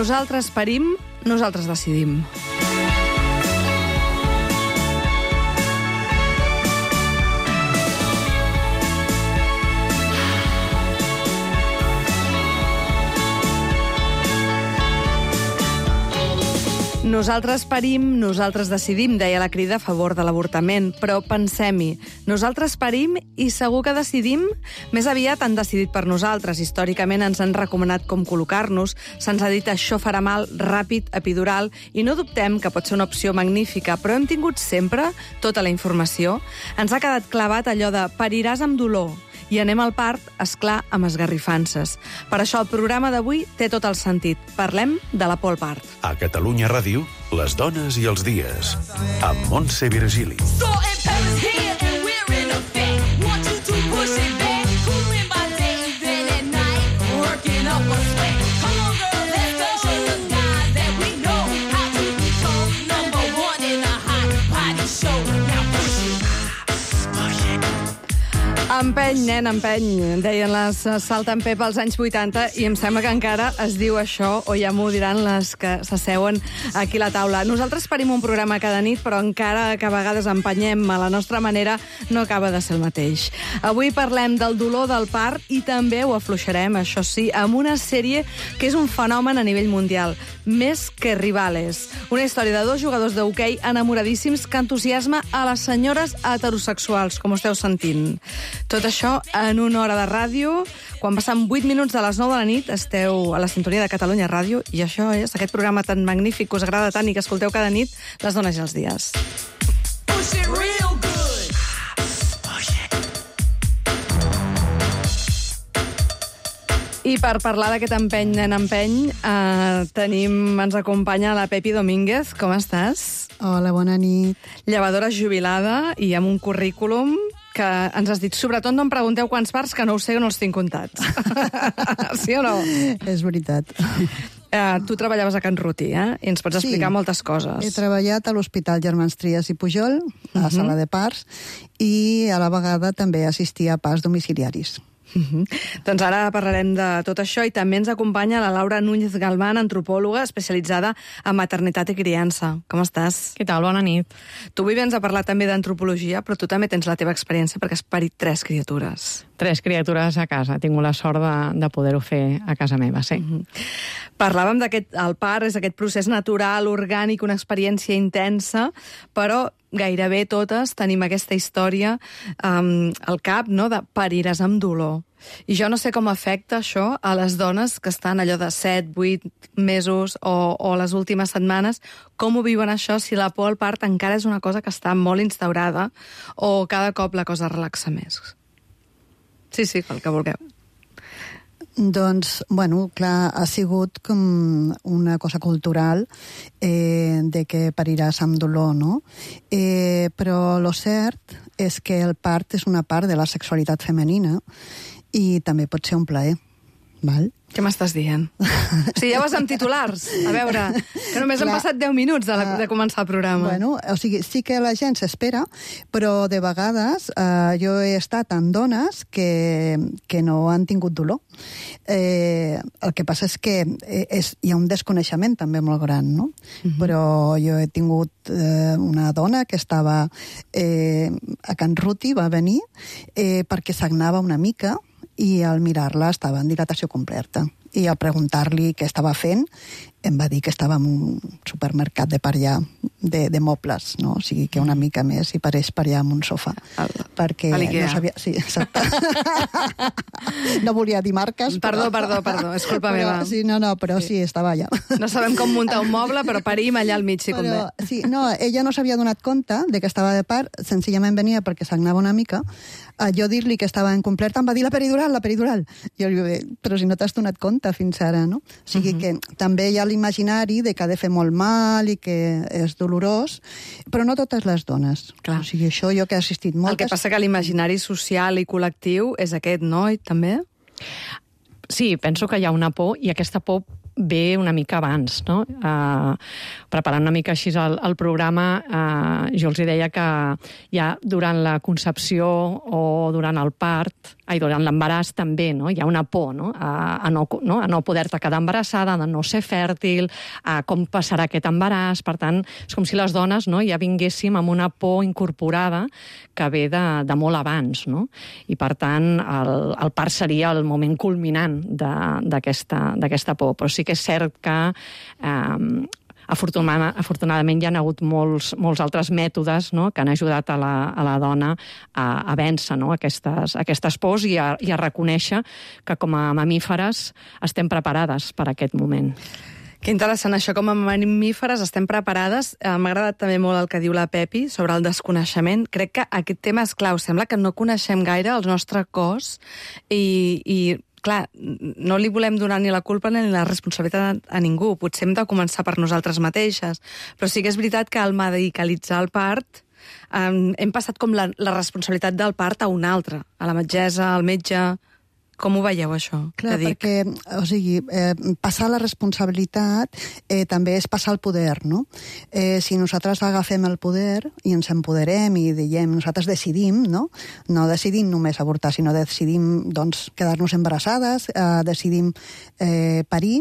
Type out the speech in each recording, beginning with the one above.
Nosaltres parim, nosaltres decidim. Nosaltres parim, nosaltres decidim, deia la Crida a favor de l'avortament, però pensem-hi, nosaltres parim i segur que decidim? Més aviat han decidit per nosaltres, històricament ens han recomanat com col·locar-nos, se'ns ha dit això farà mal, ràpid, epidural, i no dubtem que pot ser una opció magnífica, però hem tingut sempre tota la informació. Ens ha quedat clavat allò de pariràs amb dolor, i anem al part, esclar, amb esgarrifances. Per això el programa d'avui té tot el sentit. Parlem de la por al part. A Catalunya Ràdio, les dones i els dies, amb Montse Virgili. Empeny, nen, empeny, deien les Salt and Pep als anys 80 i em sembla que encara es diu això, o ja m'ho diran les que s'asseuen aquí a la taula. Nosaltres parim un programa cada nit, però encara que a vegades empenyem a la nostra manera, no acaba de ser el mateix. Avui parlem del dolor del part i també ho afluixarem, això sí, amb una sèrie que és un fenomen a nivell mundial, Més que Rivales. Una història de dos jugadors d'hoquei enamoradíssims que entusiasma a les senyores heterosexuals, com ho esteu sentint. Tot això en una hora de ràdio. Quan passen 8 minuts de les 9 de la nit esteu a la sintonia de Catalunya Ràdio i això és aquest programa tan magnífic que us agrada tant i que escolteu cada nit, Les dones i els dies. I per parlar d'aquest empeny, nen, empeny, ens acompanya la Pepi Domínguez. Com estàs? Hola, bona nit. Llevadora jubilada i amb un currículum que ens has dit, sobretot no em pregunteu quants parts, que no ho sé, no els tinc comptats. Sí o no? És veritat. Tu treballaves a Can Ruti, i ens pots explicar moltes coses. He treballat a l'Hospital Germans Trias i Pujol, a la sala de parts, i a la vegada també assistia a parts domiciliaris. Doncs ara parlarem de tot això i també ens acompanya la Laura Núñez Galván, antropòloga especialitzada en maternitat i criança. Com estàs? Què tal? Bona nit. Tu avui vens a parlar també d'antropologia, però tu també tens la teva experiència perquè has parit 3 criatures. 3 criatures a casa. Tinc la sort de poder-ho fer a casa meva, sí. Parlàvem d'aquest, el part és aquest procés natural, orgànic, una experiència intensa, però gairebé totes tenim aquesta història al cap, no?, de pariràs amb dolor. I jo no sé com afecta això a les dones que estan allò de 7, 8 mesos o les últimes setmanes. Com ho viuen això si la por al part encara és una cosa que està molt instaurada o cada cop la cosa relaxa més? Sí, el que vulgueu. Doncs, bueno, clar, ha sigut com una cosa cultural de que pariràs amb dolor, no? Però lo cert és que el part és una part de la sexualitat femenina i també pot ser un plaer, val? Què m'estàs dient? O sigui, ja vas amb titulars. A veure, que només han passat 10 minuts de començar el programa. Bueno, o sigui, sí que la gent s'espera, però de vegades jo he estat amb dones que no han tingut dolor. El que passa és que hi ha un desconeixement també molt gran, no? Però jo he tingut una dona que estava a Can Ruti, va venir perquè sagnava una mica i al mirar-la estava en dilatació completa. I al preguntar-li què estava fent, em va dir que estava en un supermercat de per allà, de mobles, no? O sigui que una mica més i pareix per allà en un sofà. Perquè no sabia... Sí, exacte. No volia dir marques. Perdó, és culpa meva. Sí, però sí, estava allà. No sabem com muntar un moble, però parim allà al mig, si convé. Sí, no, ella no s'havia donat compte de que estava de part, senzillament venia perquè sagnava una mica. Jo dir-li que estava incompleta em va dir la peridural. Jo li vaig dir, però si no t'has donat compte fins ara, no? O sigui que també hi ha l'imaginari de que ha de fer molt mal i que és dolorós, però no totes les dones. Clar. O sigui, això jo que he assistit moltes... El que passa que l'imaginari social i col·lectiu és aquest, no? I també? Sí, penso que hi ha una por i aquesta por ve una mica abans, no? Preparant una mica així el programa, jo els deia que ja durant la concepció o durant el part, durant l'embaràs també, no? Hi ha una por, no? A no poder-te quedar embarassada, de no ser fèrtil, a com passarà aquest embaràs. Per tant, és com si les dones, no, ja vinguéssim amb una por incorporada que ve de molt abans, no? I per tant, el part seria el moment culminant d'aquesta por. Però sí que és cert que afortunadament hi ha hagut molts altres mètodes, no?, que han ajudat a la dona a vèncer, no?, aquestes pors i a reconèixer que com a mamíferes estem preparades per a aquest moment. Que interessant, això, com a mamíferes estem preparades. M'ha agradat també molt el que diu la Pepi sobre el desconeixement. Crec que aquest tema és clau. Sembla que no coneixem gaire el nostre cos i clar, no li volem donar ni la culpa ni la responsabilitat a ningú. Potser hem de començar per nosaltres mateixes. Però sí que és veritat que al medicalitzar el part hem passat com la responsabilitat del part a un altre, a la metgessa, al metge. Com ho veieu, això? Clar, perquè, o sigui, passar la responsabilitat també és passar el poder, no? Si nosaltres agafem el poder i ens empoderem i diem, nosaltres decidim, no? No decidim només avortar, sinó decidim, doncs, quedar-nos embarassades, decidim parir,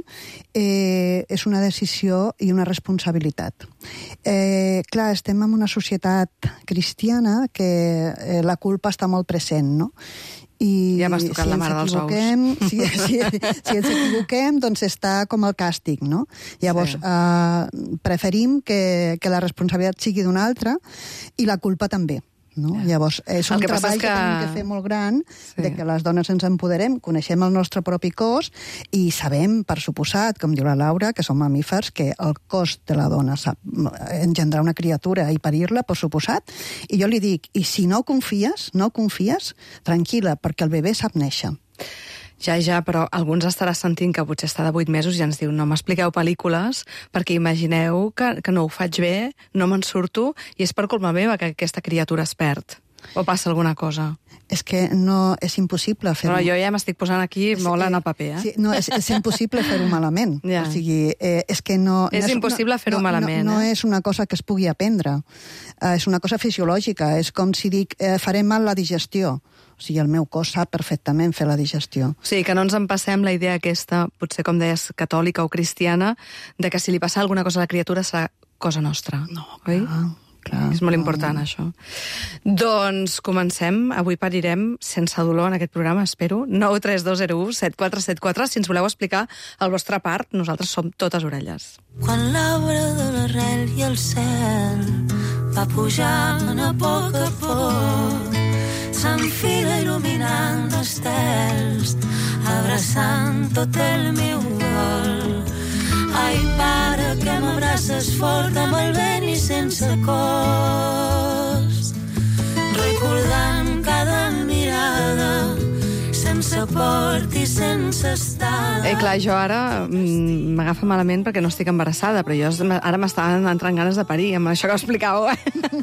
és una decisió i una responsabilitat. Clar, estem en una societat cristiana que la culpa està molt present, no? I ja m'has tocat la mare dels ous. Si ens equivoquem, doncs està com el càstig, no? Llavors, preferim que la responsabilitat sigui d'un altre i la culpa també. No? Llavors, és un treball que tenim que fer molt gran, de que les dones ens empoderem, coneixem el nostre propi cos i sabem, per suposat, com diu la Laura, que som mamífers, que el cos de la dona sap engendrar una criatura i parir-la, per suposat, i jo li dic, i si no confies, tranquil·la, perquè el bebè sap néixer. Ja, però alguns estarà sentint que potser està de 8 mesos i ens diu no m'expliqueu pel·lícules perquè imagineu que no ho faig bé, no me'n surto i és per culpa meva que aquesta criatura es perd. O passa alguna cosa? És que no, és impossible fer-ho. Però jo ja m'estic posant aquí molt en el paper, Sí, no, és impossible fer-ho malament. Ja. O sigui, és que no... És impossible fer-ho malament. No és una cosa que es pugui aprendre. És una cosa fisiològica. És com si dic, faré mal la digestió. O sigui, el meu cos sap perfectament fer la digestió. O sigui, que no ens en passem la idea aquesta, potser com deies, catòlica o cristiana, de que si li passa alguna cosa a la criatura serà cosa nostra. No, oi? Clar, és molt important, això. Doncs comencem. Avui parirem sense dolor en aquest programa, espero. 932017474. Si ens voleu explicar el vostre part, nosaltres som totes orelles. Quan l'arbre de l'arrel i el cel va pujant a poc s'enfila il·luminant estels, abraçant tot el meu dol. Ai, pare, que m'abraces fort amb el vent i sense cos, recordant cada mirada, sense port i sense estada. Clar, jo ara m'agafa malament perquè no estic embarassada, però jo ara m'estaven entrant ganes de parir, amb això que explicàveu.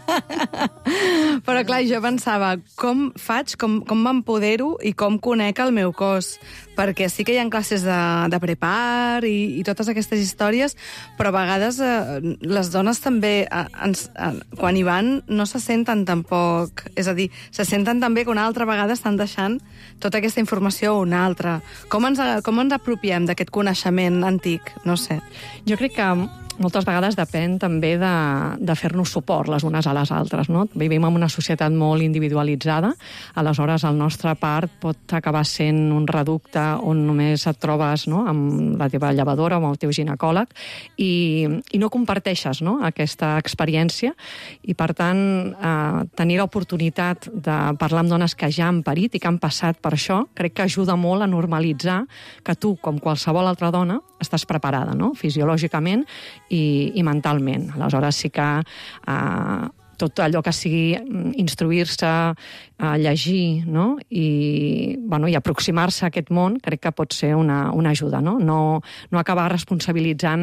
Però clar, jo pensava, com faig, com m'empodero i com conec el meu cos? Perquè sí que hi ha classes de prepar i totes aquestes històries, però a vegades les dones també, quan hi van, no se senten tampoc... És a dir, se senten també que una altra vegada estan deixant tota aquesta informació a una altra. Com ens apropiem d'aquest coneixement antic? No sé. Jo crec que moltes vegades depèn també de fer-nos suport les unes a les altres, no? Vivim en una societat molt individualitzada, aleshores el nostre part pot acabar sent un reducte on només et trobes, no?, amb la teva llevadora o amb el teu ginecòleg i no comparteixes, no?, aquesta experiència i, per tant, tenir l'oportunitat de parlar amb dones que ja han parit i que han passat per això, crec que ajuda molt a normalitzar que tu, com qualsevol altra dona, estàs preparada, no?, fisiològicament i mentalment. Aleshores sí que tot allò que sigui instruir-se, llegir, no? I aproximar-se a aquest món crec que pot ser una ajuda, no? No acabar responsabilitzant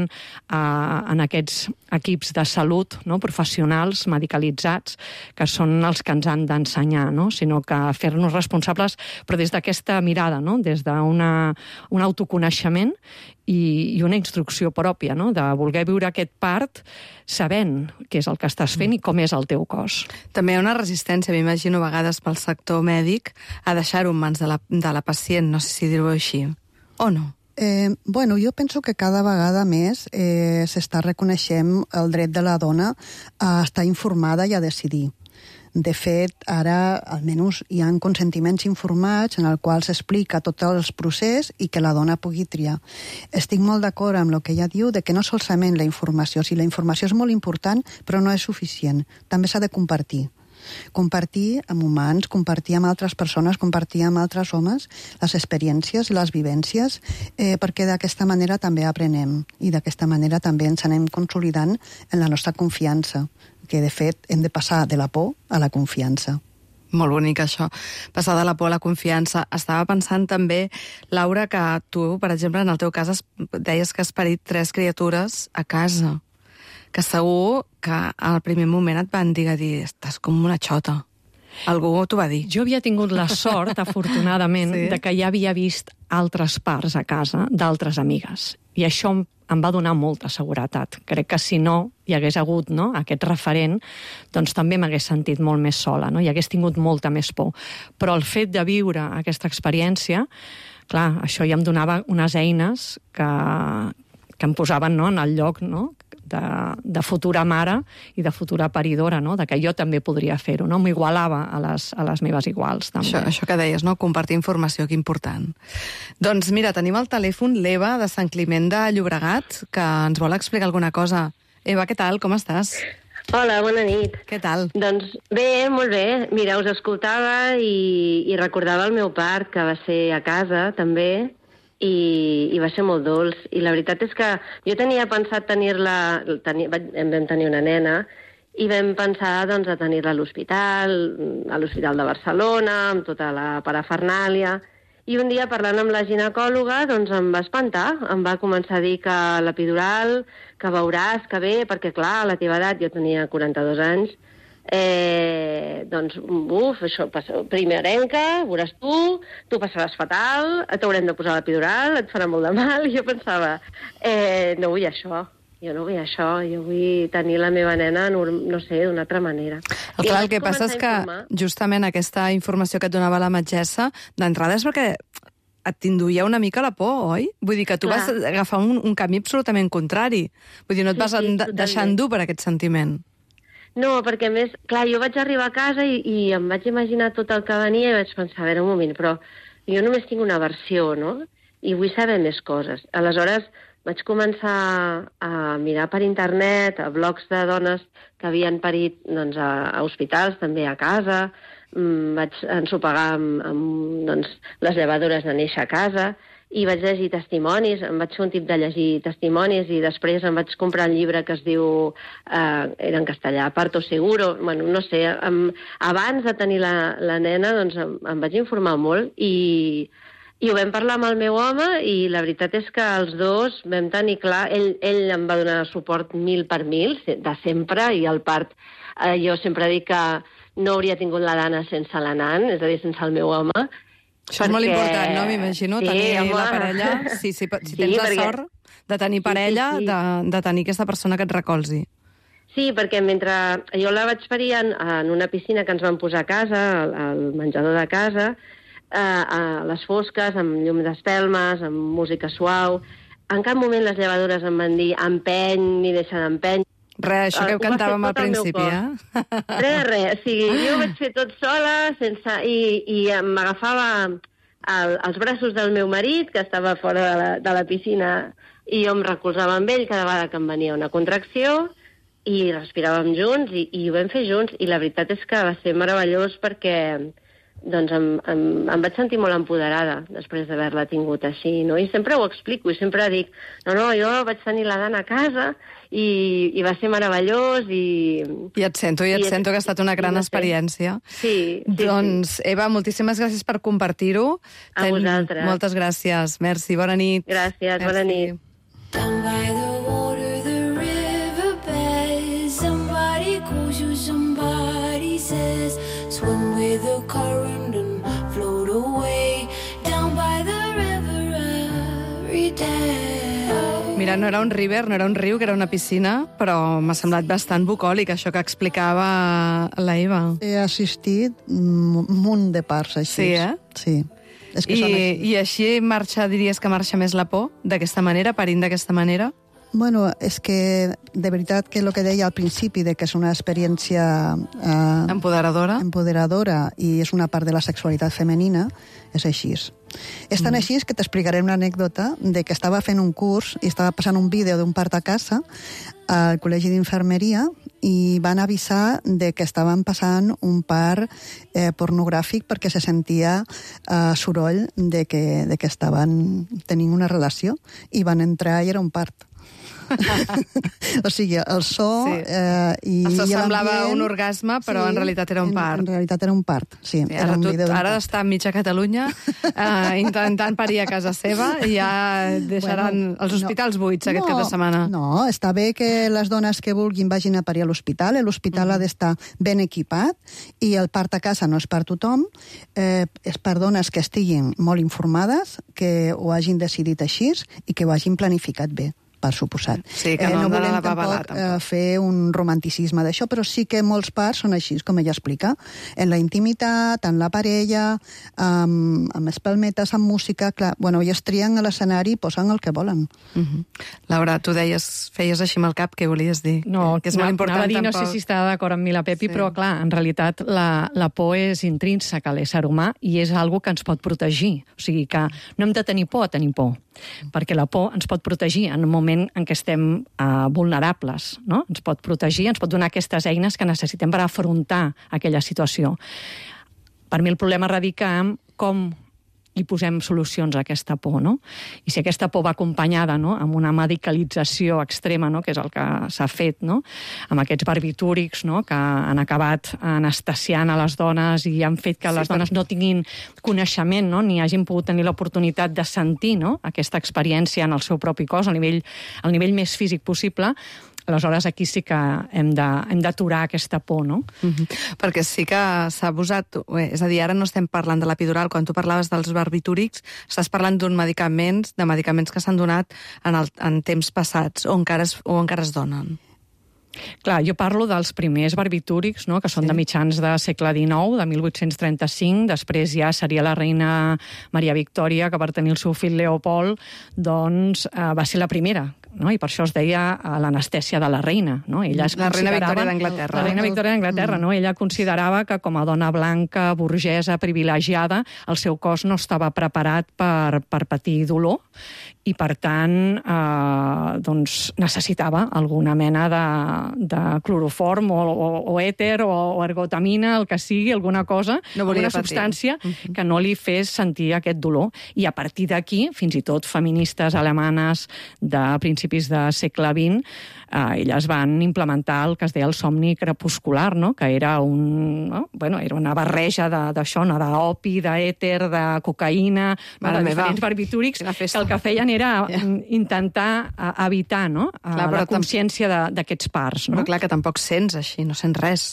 en aquests equips de salut, no? Professionals, medicalitzats, que són els que ens han d'ensenyar, no? Sinó que fer-nos responsables, però des d'aquesta mirada, no? Des d'un autoconeixement i una instrucció pròpia, no? De voler viure aquest part sabent què és el que estàs fent i com és el teu cos. També hi ha una resistència, m'imagino, a vegades pel sector mèdic a deixar-ho en mans de la pacient, no sé si dir-ho així, o no? Jo penso que cada vegada més s'està reconeixent el dret de la dona a estar informada i a decidir. De fet, ara, almenys, hi ha consentiments informats en el qual s'explica tot el procés i que la dona pugui triar. Estic molt d'acord amb el que ella diu de que no solament la informació, la informació és molt important, però no és suficient. També s'ha de compartir. Compartir amb humans, compartir amb altres persones, compartir amb altres homes les experiències, les vivències, perquè d'aquesta manera també aprenem i d'aquesta manera també ens anem consolidant en la nostra confiança, que de fet hem de passar de la por a la confiança. Molt bonic, això. Passar de la por a la confiança. Estava pensant també, Laura, que tu, per exemple, en el teu cas, deies que has parit 3 criatures a casa, que segur que al primer moment et van dir, estàs com una xota. Algú t'ho va dir. Jo havia tingut la sort, afortunadament, sí? De que ja havia vist altres parts a casa d'altres amigues. I això em va donar molta seguretat. Crec que si no hi hagués hagut, no, aquest referent, doncs també m'hagués sentit molt més sola, no? I hagués tingut molta més por. Però el fet de viure aquesta experiència, clar, això ja em donava unes eines que em posaven, no, en el lloc, no, de futura mare i de futura paridora, no? De que jo també podria fer-ho, no? M'igualava a les meves iguals, també. Això que deies, no? Compartir informació, que important. Doncs mira, tenim al telèfon l'Eva de Sant Climent de Llobregat, que ens vol explicar alguna cosa. Eva, què tal? Com estàs? Hola, bona nit. Què tal? Doncs bé, molt bé. Mira, us escoltava i recordava el meu part, que va ser a casa, també, i va ser molt dolç. I la veritat és que jo tenia pensat tenir-la... Vam tenir una nena i vam pensar, doncs, a tenir-la a l'hospital de Barcelona, amb tota la parafernàlia. I un dia, parlant amb la ginecòloga, doncs em va espantar. Em va començar a dir que l'epidural, que veuràs que bé, perquè, clar, a la teva edat, jo tenia 42 anys, doncs, això passa, primerenca, veuràs tu passaràs fatal, t'haurem de posar l'epidural, et farà molt de mal. I jo pensava, no vull això, jo vull tenir la meva nena, no sé, d'una altra manera. El que passa és que justament aquesta informació que et donava la metgessa, d'entrada és perquè et t'induïa una mica la por, oi? Vull dir que tu vas agafar un camí absolutament contrari. Vull dir, no et vas deixar endur per aquest sentiment. No, perquè a més, clar, jo vaig arribar a casa i em vaig imaginar tot el que venia i vaig pensar, a veure, un moment, però jo només tinc una versió, no? I vull saber més coses. Aleshores vaig començar a mirar per internet, a blogs de dones que havien parit, doncs, a hospitals, també a casa. Vaig ensopegar amb les llevadores de néixer a casa i vaig llegir testimonis, em vaig fer un tip de llegir testimonis i després em vaig comprar un llibre que es diu, era en castellà, Parto Seguro. Bueno, no sé, abans de tenir la nena doncs em vaig informar molt i ho vam parlar amb el meu home i la veritat és que els dos vam tenir clar, ell em va donar suport 1000 per 1000, de sempre, i el part, jo sempre dic que no hauria tingut la Dana sense la Nan, és a dir, sense el meu home. Això és molt important, no? M'imagino, tenir la parella, si tens la sort de tenir parella, de tenir aquesta persona que et recolzi. Sí, perquè mentre jo la vaig parir en una piscina que ens van posar a casa, al menjador de casa, a les fosques, amb llum d'espelmes, amb música suau, en cap moment les llevadores em van dir empeny ni deixa d'empeny. Res, això que cantàvem al principi, Res. Sí, jo ho vaig fer tot sola, i m'agafava als braços del meu marit, que estava fora de la piscina, i jo em recolzava amb ell cada vegada que em venia una contracció, i respiràvem junts, i ho vam fer junts, i la veritat és que va ser meravellós perquè doncs em vaig sentir molt empoderada després d'haver-la tingut així, no? I sempre ho explico, i sempre dic, no, jo vaig tenir la Dana a casa i va ser meravellós i... I et sento que ha estat una gran experiència. Sí. Doncs, Eva, moltíssimes gràcies per compartir-ho. A vosaltres. Moltes gràcies. Merci, bona nit. Gràcies, bona nit. Down by the water, the riverbed, somebody calls you, somebody says, swim with the current and float away, down by the river every day. Mira, no era un river, no era un riu, que era una piscina, però m'ha semblat bastant bucòlic, això que explicava la Eva. He assistit un munt de parts així. Sí, eh? Sí. És que són així. I així diries que marxa més la por, d'aquesta manera, parint d'aquesta manera? Bueno, és que de veritat que el que deia al principi de que és una experiència empoderadora i és una part de la sexualitat femenina, és així. És tan així que t'explicaré una anècdota de que estava fent un curs i estava passant un vídeo d'un part a casa al Col·legi d'Infermeria i van avisar de que estaven passant un part pornogràfic perquè se sentia soroll de que estaven tenint una relació i van entrar i era un part. O sigui, el so i el so semblava l'ambient, un orgasme, però en realitat era un part. En realitat era un part, sí. Ara està a mitja Catalunya intentant parir a casa seva i ja deixaran els hospitals buits aquest cap de setmana. No, està bé que les dones que vulguin vagin a parir a l'hospital. L'hospital ha d'estar ben equipat i el part a casa no és per tothom. És per dones que estiguin molt informades, que ho hagin decidit així i que ho hagin planificat bé, per suposat. Sí, que no volem la babalà, tampoc fer un romanticisme d'això, però sí que molts parts són així, com ella explica. En la intimitat, en la parella, amb espelmetes, amb música, clar, bueno, ells trien a l'escenari i posen el que volen. Laura, tu feies així amb el cap, què volies dir? No, que és molt important anava a dir, tampoc. no sé si està d'acord amb mi la Pepi, però clar, en realitat la por és intrínseca a l'ésser humà i és algo que ens pot protegir. O sigui que no hem de tenir por a tenir por, perquè la por ens pot protegir en un moment en què estem vulnerables, no? Ens pot protegir, ens pot donar aquestes eines que necessitem per afrontar aquella situació. Per mi el problema radica en com li posem solucions a aquesta por, no? I si aquesta por va acompanyada, no?, amb una medicalització extrema, no?, que és el que s'ha fet, no?, amb aquests barbitúrics, no?, que han acabat anestesiant a les dones i han fet que les dones no tinguin coneixement, no?, ni hagin pogut tenir l'oportunitat de sentir, no?, aquesta experiència en el seu propi cos, al nivell més físic possible. Aleshores, aquí sí que hem d'aturar aquesta por, no? Perquè sí que s'ha abusat, és a dir, ara no estem parlant de l'epidural, quan tu parlaves dels barbitúrics, estàs parlant de medicaments que s'han donat en temps passats, o encara es donen. Clar, jo parlo dels primers barbitúrics, no?, que són de mitjans de segle XIX, de 1835, després ja seria la reina Maria Victòria, que per tenir el seu fill Leopold, doncs va ser la primera, no? I per això es deia l'anestèsia de la reina, no? Ella la reina Victòria d'Anglaterra. La reina Victòria d'Anglaterra, no? Ella considerava que com a dona blanca, burgesa, privilegiada, el seu cos no estava preparat per patir dolor i, per tant, doncs necessitava alguna mena de cloroform o èter o ergotamina, el que sigui, alguna cosa, alguna substància que no li fes sentir aquest dolor. I a partir d'aquí, fins i tot feministes alemanes de principis de segle XX, elles van implementar el que es deia el somni crepuscular, no?, que era era una barreja d'això, no?, d'opi, d'èter, de cocaïna, de diferents barbitúrics, que el que feien era intentar evitar, no?, la consciència d'aquests parts. Però clar, que tampoc sents així, no sents res.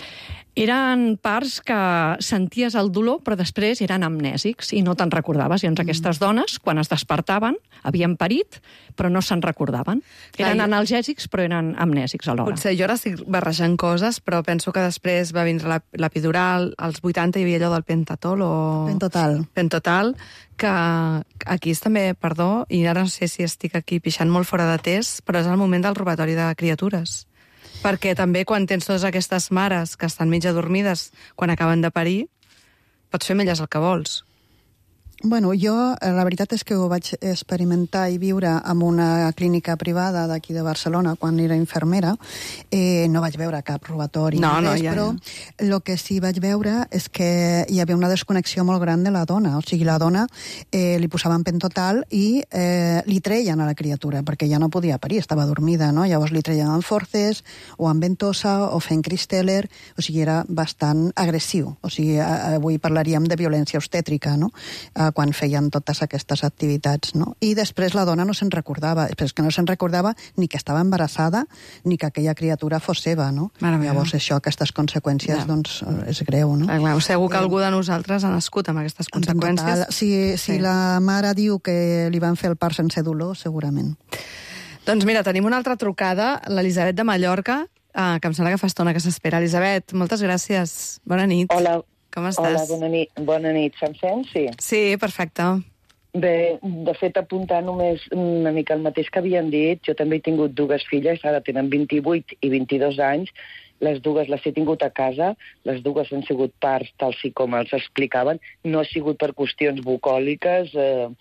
Eren parts que senties el dolor, però després eren amnèsics i no te'n recordaves. Llavors aquestes dones, quan es despertaven, havien parit, però no se'n recordaven. Eren analgèsics, però eren amnèsics alhora. Potser jo ara estic barrejant coses, però penso que després va vindre l'epidural, als 80 hi havia allò del pentatol o... Pentotal, que aquí és també, perdó, i ara no sé si estic aquí pixant molt fora de test, però és el moment del robatori de criatures. Perquè també quan tens totes aquestes mares que estan mig adormides quan acaben de parir, pots fer amb elles el que vols. Bueno, jo la veritat és que ho vaig experimentar i viure en una clínica privada d'aquí de Barcelona quan era infermera. No vaig veure cap robatori, però el que sí vaig veure és que hi havia una desconnexió molt gran de la dona. O sigui, la dona li posaven pentotal i li treien a la criatura, perquè ja no podia parir, estava dormida, no? Llavors li treien amb forces, o amb ventosa, o fent Cristeller, o sigui, era bastant agressiu. O sigui, avui parlaríem de violència obstètrica, no? Quan feien totes aquestes activitats, no? I després la dona no se'n recordava, és que no se'n recordava ni que estava embarassada ni que aquella criatura fos seva, no? Llavors això, aquestes conseqüències, doncs, és greu, no? Segur que algú de nosaltres ha nascut amb aquestes conseqüències. Si la mare diu que li van fer el part sense dolor, segurament. Doncs mira, tenim una altra trucada, l'Elisabet de Mallorca, que em sembla que fa estona que s'espera. Elisabet, moltes gràcies. Bona nit. Hola. Com estàs? Hola, bona nit. Se'm sent? Sí. Sí, perfecte. Bé, de fet, apuntar només una mica el mateix que havien dit. Jo també he tingut dues filles, ara tenen 28 i 22 anys. Les dues les he tingut a casa, les dues han sigut parts tal com els explicaven. No ha sigut per qüestions bucòliques,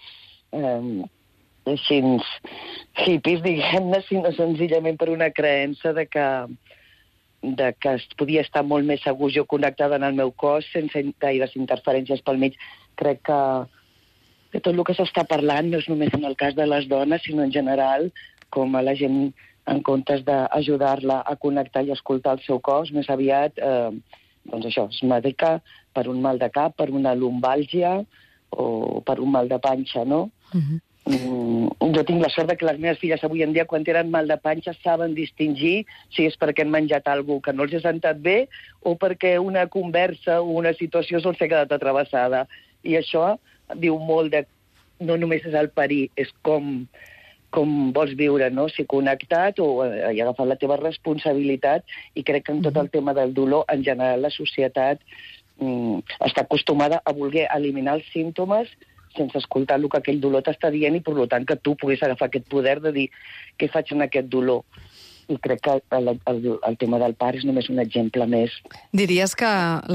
així hippies, diguem-ne, sinó senzillament per una creença de que es podia estar molt més segur jo connectada en el meu cos sense gaires interferències pel mig. Crec que tot el que s'està parlant no és només en el cas de les dones, sinó en general, com a la gent, en comptes d'ajudar-la a connectar i escoltar el seu cos, més aviat, doncs això, es medica per un mal de cap, per una lumbàlgia o per un mal de panxa, no? Jo tinc la sort que les meves filles avui en dia, quan tenen mal de panxa, saben distingir si és perquè han menjat alguna que no els ha sentat bé o perquè una conversa o una situació se'ls ha quedat atravessada. I això diu molt de... No només és el parir, és com vols viure, no? Si connectat o he agafat la teva responsabilitat, i crec que en tot el tema del dolor, en general, la societat està acostumada a voler eliminar els símptomes sense escoltar el que aquell dolor t'està dient i, per tant, que tu puguis agafar aquest poder de dir què faig en aquest dolor. I crec que el tema del part és només un exemple més. Diries que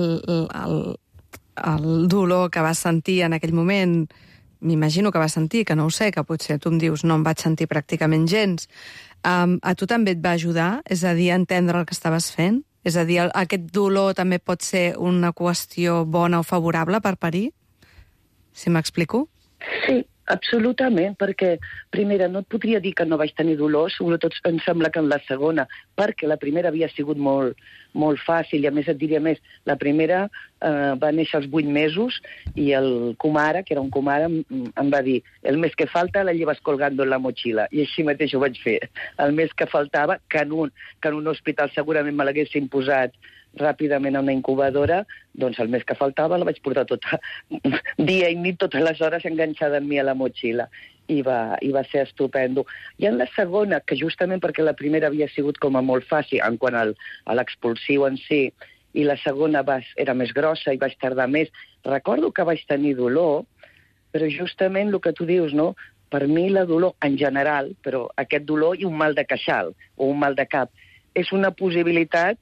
el dolor que vas sentir en aquell moment, m'imagino que vas sentir, que no ho sé, que potser tu em dius no em vaig sentir pràcticament gens, a tu també et va ajudar? És a dir, a entendre el que estaves fent? És a dir, aquest dolor també pot ser una qüestió bona o favorable per parir? Si m'explico? Sí, absolutament, perquè, primera, no et podria dir que no vaig tenir dolor, sobretot em sembla que en la segona, perquè la primera havia sigut molt fàcil, i a més et diria més, la primera va néixer als 8 mesos, i el comare, que era un comare, em va dir, el mes que falta la llevas colgando en la mochila, i així mateix ho vaig fer. El mes que faltava, que en un hospital segurament me l'haguessin posat ràpidament a una incubadora, doncs el mes que faltava la vaig portar tota, dia i nit, totes les hores enganxada en mi a la motxilla. I va ser estupendo. I en la segona, que justament perquè la primera havia sigut com a molt fàcil en quant a l'expulsiu en si, i la segona era més grossa i vaig tardar més, recordo que vaig tenir dolor, però justament el que tu dius, no? Per mi la dolor en general, però aquest dolor i un mal de queixal o un mal de cap, és una possibilitat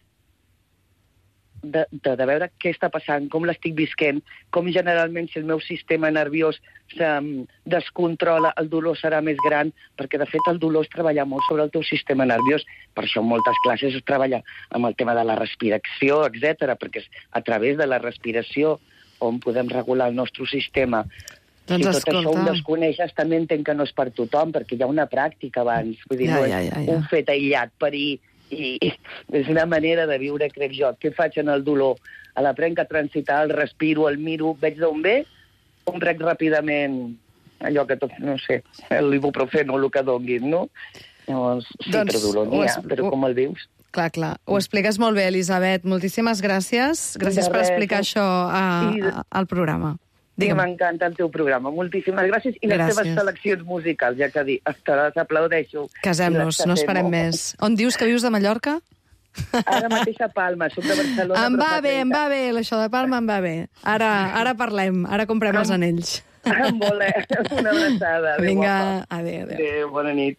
de veure què està passant, com l'estic visquent, com generalment si el meu sistema nerviós descontrola, el dolor serà més gran, perquè de fet el dolor és treballar molt sobre el teu sistema nerviós. Per això en moltes classes es treballa amb el tema de la respiració, etc., perquè és a través de la respiració on podem regular el nostre sistema. Doncs si tot això ho desconeixes, també entenc que no és per tothom, perquè hi ha una pràctica abans. Vull dir, no és un fet aïllat, parir, i és una manera de viure, crec jo. Què faig en el dolor? L'aprenc a transitar, el respiro, el miro, veig d'on ve, o em rec ràpidament allò que tot, no sé, l'ibuprofeno o el que donguin, no? Llavors, sí, doncs, però dolor n'hi ha, però com el vius? Clar. Ho expliques molt bé, Elisabet. Moltíssimes gràcies. Gràcies per explicar això al programa. Digue'm. M'encanta el teu programa. Moltíssimes gràcies. I les teves seleccions musicals, ja que te les aplaudeixo. Casem-nos, no esperem més. On dius que vius de Mallorca? Ara mateix a Palma, soc de Barcelona. Em va bé, això de Palma em va bé. Ara parlem, ara comprem els anells. Molt bé, una abraçada. Vinga, adéu. Adéu, bona nit.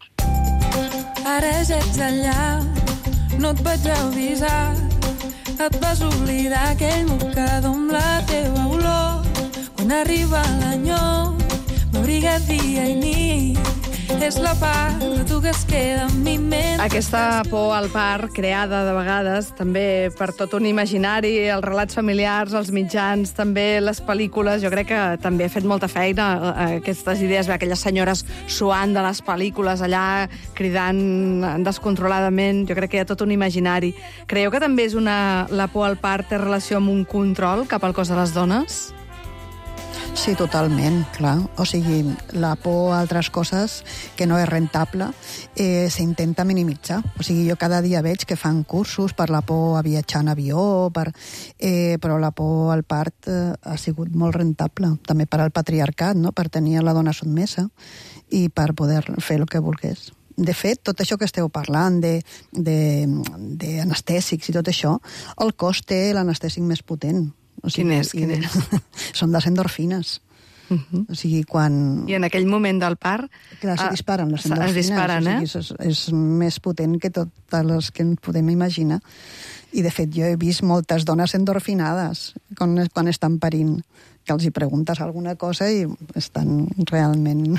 Ara ja ets allà, no et vaig avisar, et vas oblidar aquell mocador amb la teva olor. Quan arriba l'enyor dia i nit. És la part de tu que es queda en mi ment. Aquesta por al parc, creada de vegades també per tot un imaginari, els relats familiars, els mitjans, també les pel·lícules, jo crec que també ha fet molta feina aquestes idees, aquelles senyores suant de les pel·lícules allà, cridant descontroladament, jo crec que hi ha tot un imaginari. Creieu que també és la por al parc té relació amb un control cap al cos de les dones? Sí, totalment, clar. O sigui, la por a altres coses que no és rentable s'intenta minimitzar. O sigui, jo cada dia veig que fan cursos per la por a viatjar en avió, però la por al part ha sigut molt rentable, també per al patriarcat, no? Per tenir la dona sotmesa i per poder fer el que volgués. De fet, tot això que esteu parlant d'anestèsics i tot això, el cos té l'anestèsic més potent. O sigui, Quin és? Són les endorfines. O sigui, quan... I en aquell moment del part... Clar, se disparen les endorfines. Es disparen, o sigui, és més potent que totes les que ens podem imaginar. I, de fet, jo he vist moltes dones endorfinades quan estan parint, que els hi preguntes alguna cosa i estan realment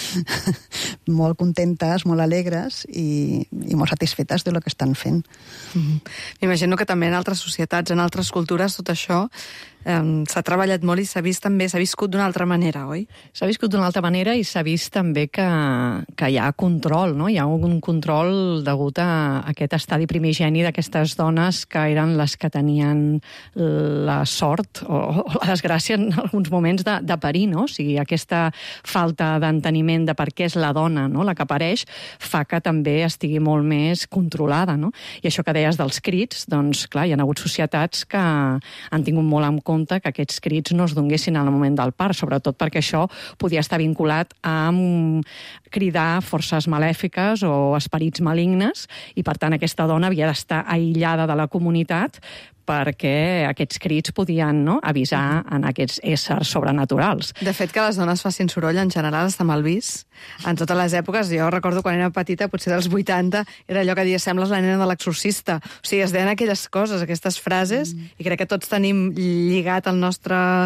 molt contentes, molt alegres i molt satisfetes de lo que estan fent. M'imagino que també en altres societats, en altres cultures, tot això s'ha treballat molt i s'ha vist també, s'ha viscut d'una altra manera, oi? S'ha viscut d'una altra manera i s'ha vist també que hi ha control, no? Hi ha un control degut a aquest estadi primigeni d'aquestes dones que eren les que tenien la sort o la desgràcia en alguns moments de parir, no? O sigui, aquesta falta d'enteniment de per què és la dona, no?, la que apareix, fa que també estigui molt més controlada, no? I això que deies dels crits, doncs, clar, hi ha hagut societats que han tingut molt en compte que aquests crits no es donguessin en el moment del part, sobretot perquè això podia estar vinculat amb cridar forces malèfiques o esperits malignes i, per tant, aquesta dona havia d'estar aïllada de la comunitat perquè aquests crits podien, no?, avisar en aquests éssers sobrenaturals. De fet, que les dones facin soroll en general està mal vist. En totes les èpoques, jo recordo quan era petita, potser dels 80, era allò que diia sembles la nena de l'exorcista. O sigui, es deien aquelles coses, aquestes frases, i crec que tots tenim lligat el nostre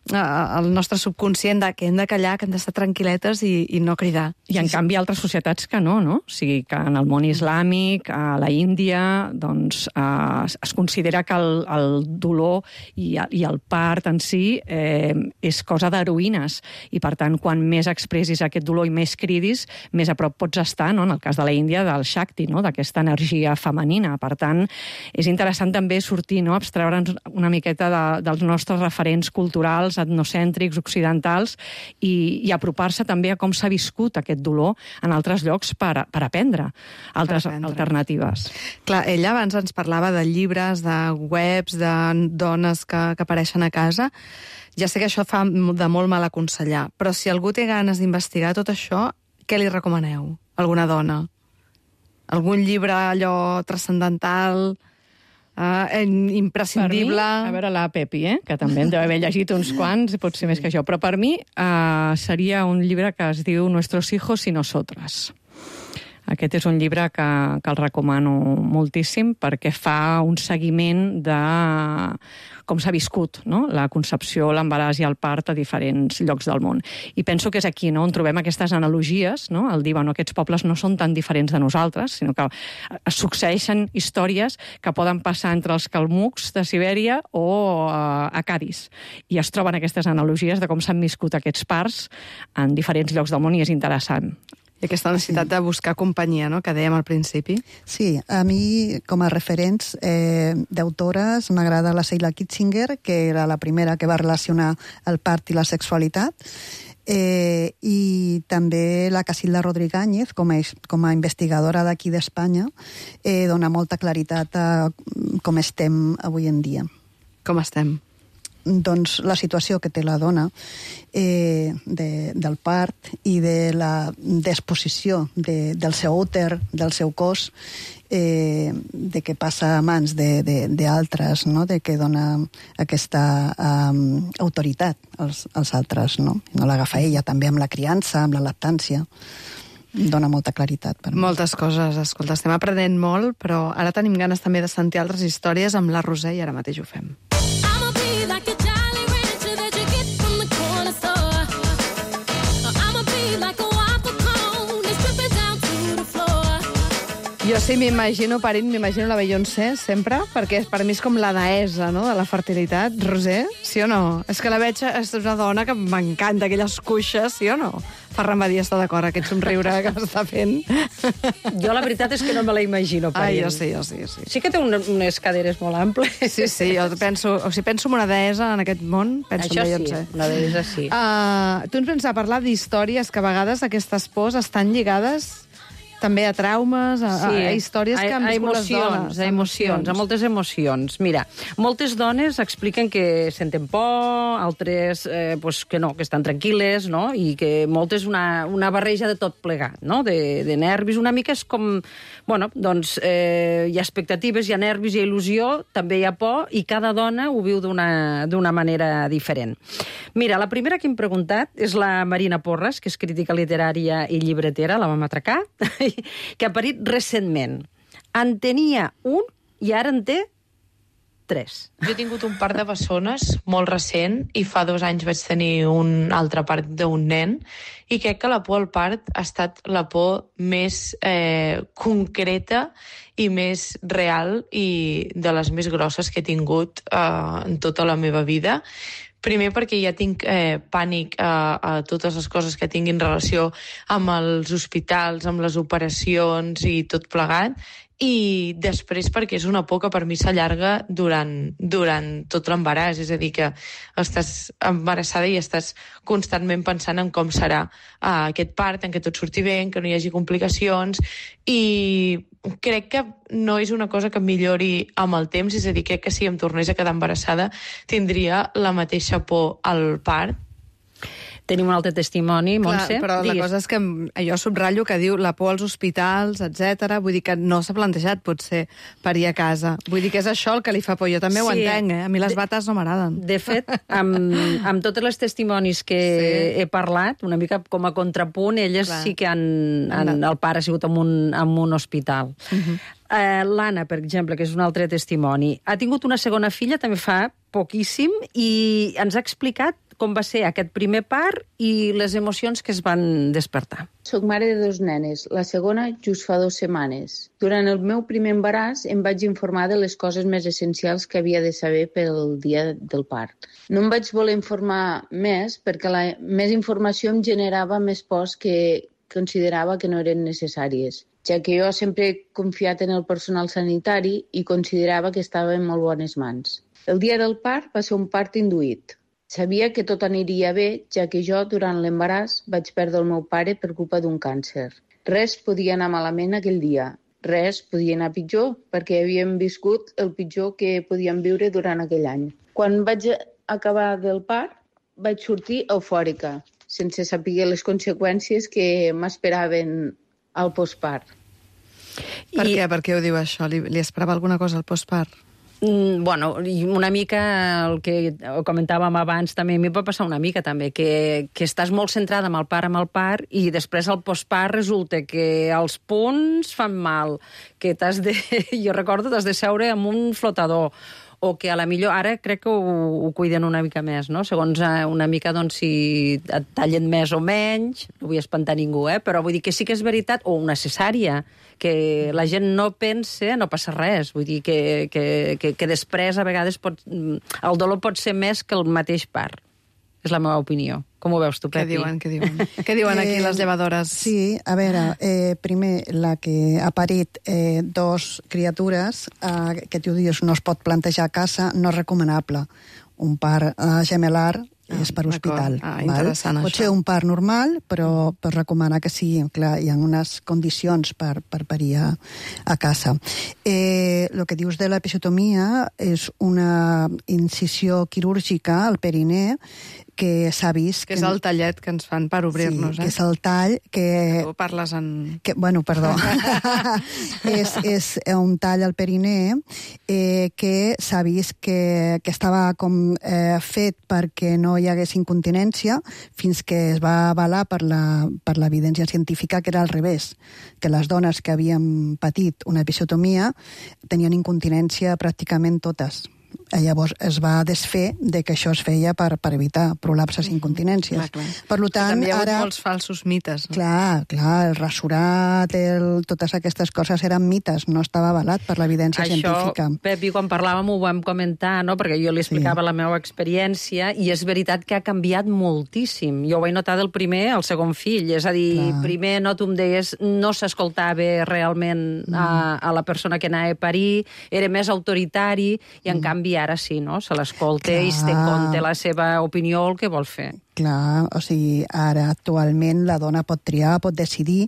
subconscient que hem de callar, que hem d'estar tranquil·letes i no cridar. I en canvi altres societats que no, no? O sigui, que en el món islàmic, a la Índia, doncs es considera que el dolor i el part en si és cosa d'heroïnes i, per tant, quan més expressis aquest dolor i més cridis, més a prop pots estar, no?, en el cas de la Índia, del Shakti, no?, d'aquesta energia femenina. Per tant, és interessant també sortir, no?, abstreure'ns una miqueta dels nostres referents culturals, etnocèntrics, occidentals, i apropar-se també a com s'ha viscut aquest dolor en altres llocs per aprendre altres alternatives. Clar, ella abans ens parlava de llibres, de webs, de dones que apareixen a casa. Ja sé que això fa de molt mal aconsellar, però si algú té ganes d'investigar tot això, què li recomaneu? Alguna dona? Algun llibre allò transcendental, imprescindible? Per mi, a veure, la Pepi, que també en deu haver llegit uns quants, potser més que jo, però per mi seria un llibre que es diu Nuestros hijos y nosotras. Aquest és un llibre que el recomano moltíssim perquè fa un seguiment de com s'ha viscut, no?, la concepció, l'embaràs i el part a diferents llocs del món. I penso que és aquí, no?, on trobem aquestes analogies, no?, el dir, bueno, aquests pobles no són tan diferents de nosaltres, sinó que es succeeixen històries que poden passar entre els calmucs de Sibèria o a Cadis. I es troben aquestes analogies de com s'han viscut aquests parts en diferents llocs del món i és interessant. I aquesta necessitat de buscar companyia, no?, que dèiem al principi. Sí, a mi, com a referents d'autores, m'agrada la Sheila Kitzinger, que era la primera que va relacionar el part i la sexualitat, i també la Casilda Rodríguez, com a investigadora d'aquí d'Espanya, dona molta claritat a com estem avui en dia. Com estem? Doncs la situació que té la dona del part i de la disposició del seu úter, del seu cos, de què passa a mans d'altres, no?, de què dona aquesta autoritat als altres, no? No l'agafa ella, també amb la criança, amb la lactància. Dona molta claritat per mi. Moltes coses, escolta, estem aprenent molt, però ara tenim ganes també de sentir altres històries amb la Roser i ara mateix ho fem. Jo sí m'imagino parint, m'imagino la Beyoncé sempre, perquè per mi és com la deessa, no?, de la fertilitat. Roser, sí o no? És que la veig, és una dona que m'encanta, aquelles cuixes, sí o no? Ferran Badia està d'acord, aquest somriure que està fent. Jo la veritat és que no me la imagino parint. Jo sí. Sí que té unes caderes molt amples. Sí, jo penso, o sigui, penso en una deessa en aquest món, penso Això en Beyoncé. sí, una deessa sí. Tu ens vens a parlar d'històries que a vegades aquestes pors estan lligades també a traumes, a històries que han viscut les dones. A emocions, a moltes emocions. Mira, moltes dones expliquen que senten por, altres que no, que estan tranquil·les, no? I que moltes una barreja de tot plegat, no? De nervis. Una mica és com... Bueno, doncs hi ha expectatives, hi ha nervis, hi ha il·lusió, també hi ha por, i cada dona ho viu d'una manera diferent. Mira, la primera que hem preguntat és la Marina Porras, que és crítica literària i llibretera, la vam atracar, que ha parit recentment. En tenia un i ara en té 3. Jo he tingut un part de bessones molt recent i fa 2 anys vaig tenir un altre part d'un nen i crec que la por al part ha estat la por més concreta i més real i de les més grosses que he tingut en tota la meva vida. Primer perquè ja tinc pànic a totes les coses que tinguin relació amb els hospitals, amb les operacions i tot plegat, i després perquè és una por que per mi s'allarga durant tot l'embaràs, és a dir, que estàs embarassada i estàs constantment pensant en com serà aquest part, en què tot surti bé, en que no hi hagi complicacions, i crec que no és una cosa que em millori amb el temps, és a dir, crec que si em tornés a quedar embarassada tindria la mateixa por al part. Tenim un altre testimoni, Montse. Clar, però la cosa és que jo subratllo que diu la por als hospitals, etc. Vull dir que no s'ha plantejat, potser, parir a casa. Vull dir que és això el que li fa por. Jo també ho entenc, A mi les bates no m'agraden. De fet, amb tots els testimonis que he parlat, una mica com a contrapunt, elles sí que el pare ha sigut en un hospital. L'Anna, per exemple, que és un altre testimoni, ha tingut una segona filla també fa poquíssim i ens ha explicat com va ser aquest primer part i les emocions que es van despertar. Soc mare de 2 nenes, la segona just fa 2 setmanes. Durant el meu primer embaràs em vaig informar de les coses més essencials que havia de saber pel dia del part. No em vaig voler informar més perquè la més informació em generava més pors que considerava que no eren necessàries, ja que jo sempre he confiat en el personal sanitari i considerava que estava en molt bones mans. El dia del part va ser un part induït. Sabia que tot aniria bé, ja que jo, durant l'embaràs, vaig perdre el meu pare per culpa d'un càncer. Res podia anar malament aquell dia. Res podia anar pitjor, perquè havíem viscut el pitjor que podíem viure durant aquell any. Quan vaig acabar del part, vaig sortir eufòrica, sense saber les conseqüències que m'esperaven al postpart. Per què? Per què ho diu això? Li esperava alguna cosa al postpart? Bueno, una mica el que comentàvem abans també, a mi em va passar una mica també, que estàs molt centrada en el part i després al postpart resulta que els punts fan mal, que jo recordo, t'has de seure amb un flotador, o que a la millor, ara crec que ho cuiden una mica més, no? Segons una mica, doncs, si et tallen més o menys, no vull espantar ningú, però vull dir que sí que és veritat, o una cesària, que la gent no pensa, no passa res, vull dir que després, a vegades, el dolor pot ser més que el mateix part. És la meva opinió. Com ho veus tu, Pepi? Què diuen? Què diuen aquí les llevadores? Sí, a veure, primer, la que ha parit 2 criatures, que tu dius no es pot plantejar a casa, no és recomanable. Un part gemelar és per hospital. Interessant, Pot ser un part normal, però per recomanar que sí, clar, hi ha unes condicions per parir a casa. El que dius de l'episiotomia és una incisió quirúrgica al perineu que s'ha vist... Que és el tallet que ens fan per obrir-nos, Sí, que és el tall que... Tu parles en... Bueno, perdó. És un tall al perineu que s'ha vist que estava com fet perquè no hi hagués incontinència fins que es va avalar per l'evidència científica que era al revés, que les dones que havien patit una episiotomia tenien incontinència pràcticament totes. Llavors es va desfer de que això es feia per evitar prolapses i incontinències. Per tant, també hi ha ara... molts falsos mites. No? Clar, el rasurat, totes aquestes coses eren mites, no estava avalat per l'evidència científica. Això, Pep, i quan parlàvem ho vam comentar, no? Perquè jo li explicava la meva experiència, i és veritat que ha canviat moltíssim. Jo ho vaig notar del primer al segon fill, és a dir, primer, no, tu em deies, no s'escoltava realment a la persona que anava a parir, era més autoritari, i en canvi ara sí, no? Se l'escolta i es té compte la seva opinió, el que vol fer. Clar, o sigui, ara actualment la dona pot triar, pot decidir.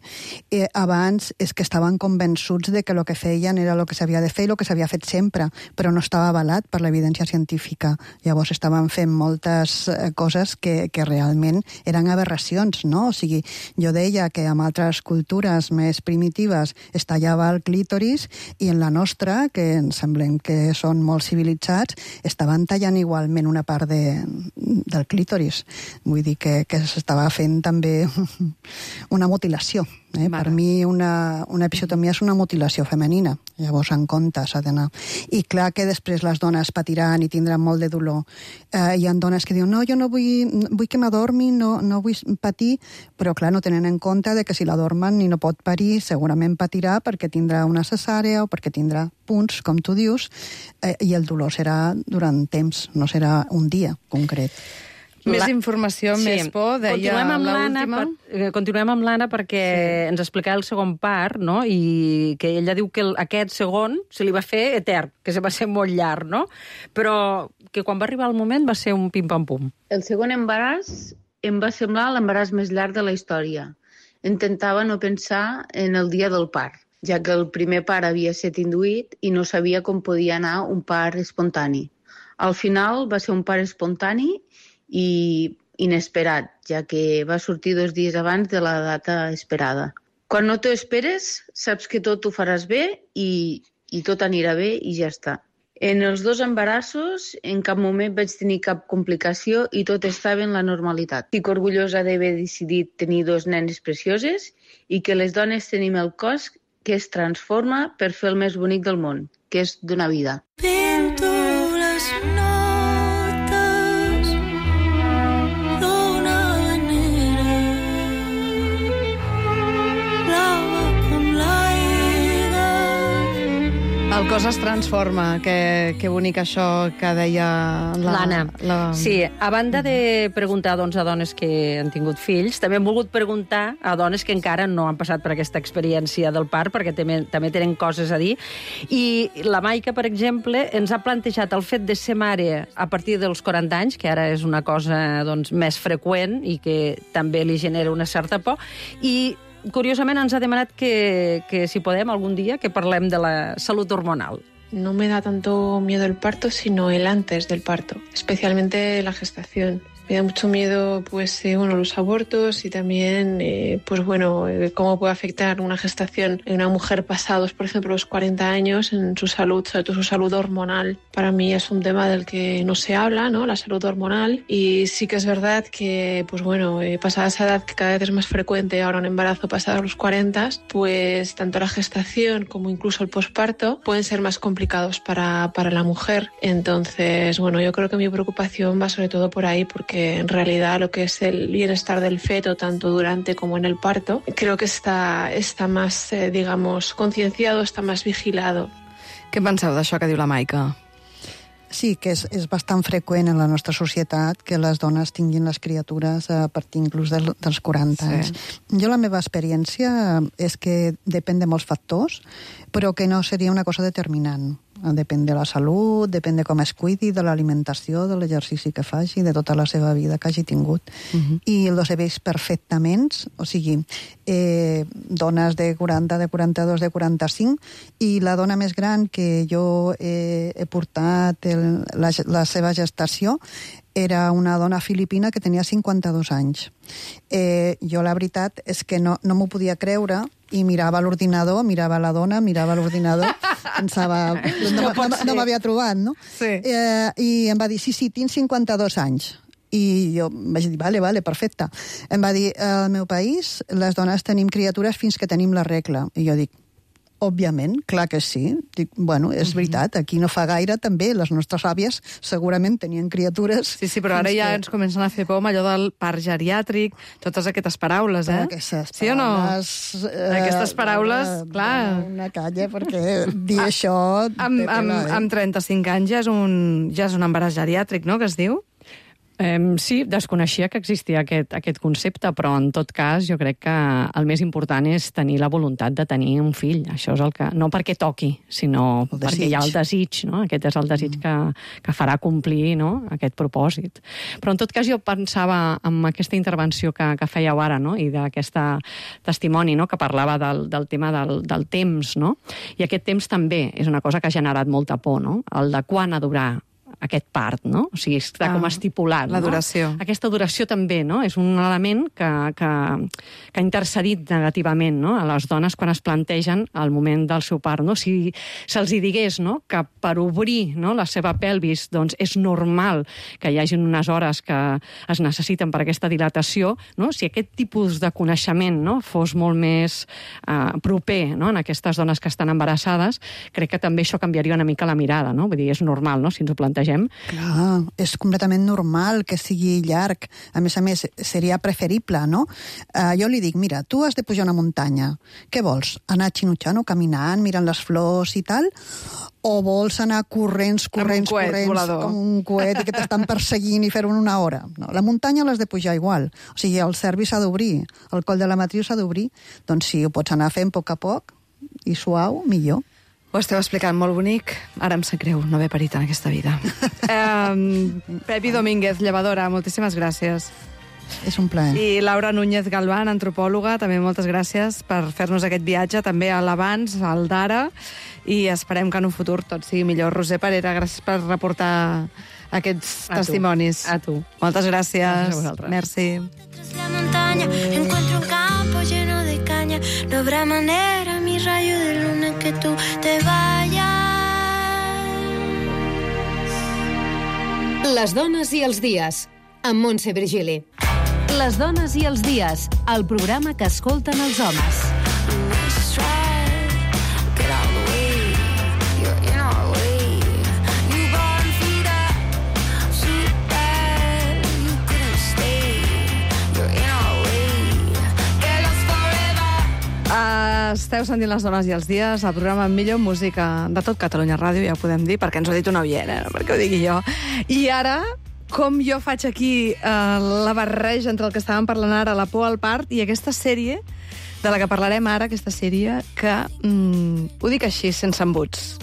Abans és que estaven convençuts de que el que feien era el que s'havia de fer i el que s'havia fet sempre, però no estava avalat per l'evidència científica. Llavors estaven fent moltes coses que realment eren aberracions, no? O sigui, jo deia que en altres cultures més primitives es tallava el clítoris i en la nostra, que ens semblem que són molt civilitzats, estaven tallant igualment una part del clítoris. Vull dir que s'estava fent també una mutilació. Per mi una episiotomia és una mutilació femenina. Llavors, en compte, s'ha d'anar. I clar que després les dones patiran i tindran molt de dolor. Hi ha dones que diuen, no, jo no vull que m'adormi, no vull patir, però clar, no tenen en compte de que si l'adormen i no pot parir, segurament patirà perquè tindrà una cesàrea o perquè tindrà punts, com tu dius, i el dolor serà durant temps, no serà un dia concret. Més informació, més por, deia l'última. Continuem amb l'Anna perquè ens explicava el segon part, no? I que ella diu que aquest segon se li va fer etern, que se va ser molt llarg, no? Però que quan va arribar el moment va ser un pim-pam-pum. El segon embaràs em va semblar l'embaràs més llarg de la història. Intentava no pensar en el dia del part, ja que el primer part havia estat induït i no sabia com podia anar un part espontani. Al final va ser un part espontani i inesperat, ja que va sortir 2 dies abans de la data esperada. Quan no t'ho esperes, saps que tot ho faràs bé i tot anirà bé i ja està. En els 2 embarassos, en cap moment vaig tenir cap complicació i tot estava en la normalitat. Estic orgullosa d'haver decidit tenir 2 nenes precioses i que les dones tenim el cos que es transforma per fer el més bonic del món, que és donar vida. Pinto les notes d'una manera, blava com l'aigua. El cos es transforma, que bonic això que deia l'Anna. Sí, a banda de preguntar a dones que han tingut fills, també hem volgut preguntar a dones que encara no han passat per aquesta experiència del part, perquè també tenen coses a dir. I la Maica, per exemple, ens ha plantejat el fet de ser mare a partir dels 40 anys, que ara és una cosa més freqüent i que també li genera una certa por, i curiosament ens ha demanat que si podem algun dia que parlem de la salut hormonal. No me da tanto miedo el parto, sino el antes del parto, especialmente la gestación. Me da mucho miedo los abortos y también cómo puede afectar una gestación en una mujer pasados, por ejemplo, los 40 años en su salud, sobre todo su salud hormonal. Para mí es un tema del que no se habla, ¿no? La salud hormonal. Y sí que es verdad que, pasada esa edad, que cada vez es más frecuente ahora un embarazo pasado los 40, pues tanto la gestación como incluso el posparto pueden ser más complicados para la mujer. Entonces, yo creo que mi preocupación va sobre todo por ahí, porque en realidad lo que es el bienestar del feto, tanto durante como en el parto, creo que está más, concienciado, está más vigilado. Què penseu d'això que diu la Maica? Sí, que és bastant freqüent en la nostra societat que les dones tinguin les criatures a partir inclús dels 40 anys. Jo la meva experiència és que depèn de molts factors, però que no seria una cosa determinant. Depèn de la salut, depèn de com es cuidi, de l'alimentació, de l'exercici que faci, de tota la seva vida que hagi tingut. I els he vist perfectament, o sigui, dones de 40, de 42, de 45, i la dona més gran que jo he portat la seva gestació era una dona filipina que tenia 52 anys. Jo la veritat és que no m'ho podia creure i mirava l'ordinador, mirava la dona, mirava l'ordinador, pensava, no m'havia trobat, no? Sí. I em va dir, sí, tinc 52 anys. I jo vaig dir, vale, perfecte. Em va dir, al meu país les dones tenim criatures fins que tenim la regla. I jo dic, òbviament, clar que sí. Dic, bueno, és veritat, aquí no fa gaire també les nostres àvies segurament tenien criatures... Sí, però ara ja ens comencen a fer por amb allò del parc geriàtric, totes aquestes paraules, Sí o no? Aquestes paraules, clar... Una calla, perquè dir això... Amb 35 anys ja és un embaràs geriàtric, no?, que es diu? Sí, desconeixia que existia aquest concepte, però en tot cas jo crec que el més important és tenir la voluntat de tenir un fill. Això és el que... No perquè toqui, sinó perquè hi ha el desig, no? Aquest és el desig que farà complir, no?, aquest propòsit. Però en tot cas jo pensava en aquesta intervenció que fèieu ara, no?, i d'aquest testimoni, no?, que parlava del tema del temps, no? I aquest temps també és una cosa que ha generat molta por, no?, el de quan ha durar aquest part, no? O sigui, està com estipulat. La duració. Aquesta duració també, no? És un element que ha intercedit negativament, no?, a les dones quan es plantegen el moment del seu part, no? Si se'ls digués, no?, que per obrir, no?, la seva pelvis, doncs és normal que hi hagi unes hores que es necessiten per aquesta dilatació, no? Si aquest tipus de coneixement, no?, fos molt més proper, no?, en aquestes dones que estan embarassades, crec que també això canviaria una mica la mirada, no? Vull dir, és normal, no?, si ens ho plantegem. Clar, és completament normal que sigui llarg. A més, seria preferible, no? Jo li dic, mira, tu has de pujar una muntanya. Què vols? Anar xinutxant o caminant, mirant les flors i tal? O vols anar corrents, com un coet i que t'estan perseguint i fer-ho en una hora? No, la muntanya l'has de pujar igual. O sigui, el cervi s'ha d'obrir, el coll de la matriu s'ha d'obrir. Doncs si ho pots anar fent a poc i suau, millor. Ho esteu explicant molt bonic. Ara em sap greu no haver parit en aquesta vida. Pepi Domínguez, llevadora, moltíssimes gràcies. És un plaer. I Laura Núñez Galván, antropòloga, també moltes gràcies per fer-nos aquest viatge, també a l'abans, al d'ara, i esperem que en un futur tot sigui millor. Roser Parera, gràcies per reportar aquests testimonis. A tu. Moltes gràcies. Gràcies a vosaltres. Merci. La montaña, encuentro un campo lleno de caña. No habrá manera, mi rayo de luna, que tú te vayas. Les dones i els dies, amb Montse Virgili. Les dones i els dies, el programa que escolten els homes. Esteu sentint Les dones i els dies, el programa amb millor música de tot Catalunya Ràdio, ja ho podem dir, perquè ens ho ha dit una oient, perquè ho digui jo. I ara, com jo faig aquí la barreja entre el que estàvem parlant ara, la por al part, i aquesta sèrie, de la que parlarem ara, aquesta sèrie, que, ho dic així, sense embuts,